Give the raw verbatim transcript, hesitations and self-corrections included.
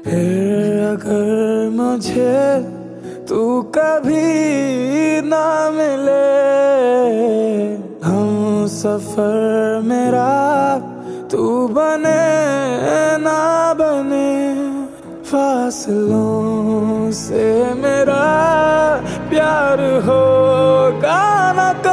फिर अगर मुझे तू कभी ना मिले, हम सफर मेरा तू बने ना बने, फासलों से मेरा प्यार होगा ना।